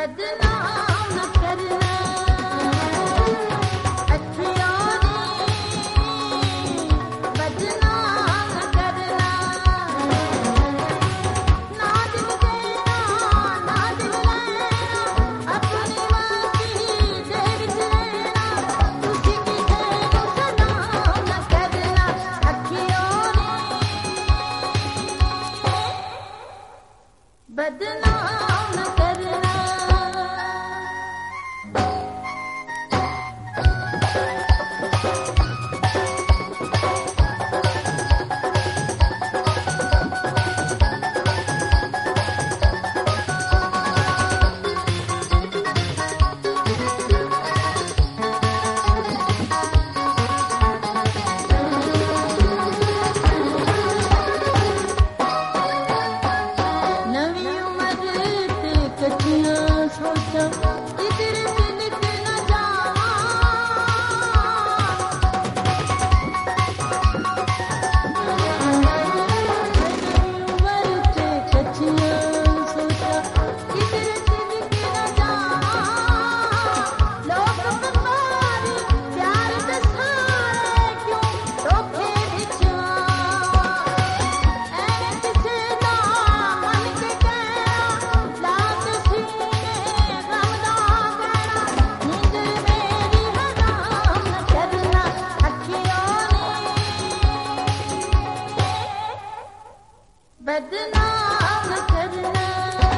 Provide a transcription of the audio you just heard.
बदनाम न करना अखियों ने बदनाम न करना ना दिल देना ना दिल लेना अपनी मर्जी दे विच लेना तुझी किसे को सलाम न करना अखियों ने बदनाम न करना नवी उम्र ते कठिना सोचा इधर तिलक न जावा नवी उम्र ते कठिना सोचा इधर तिलक न जावा लोग बंबारी प्यार दसाए क्यों धोखे विचवा ऐ किसे दा मन के कहना लात सीने गम दा कहना नींद मेरी हराम न करना अखियों ने बदनाम न करना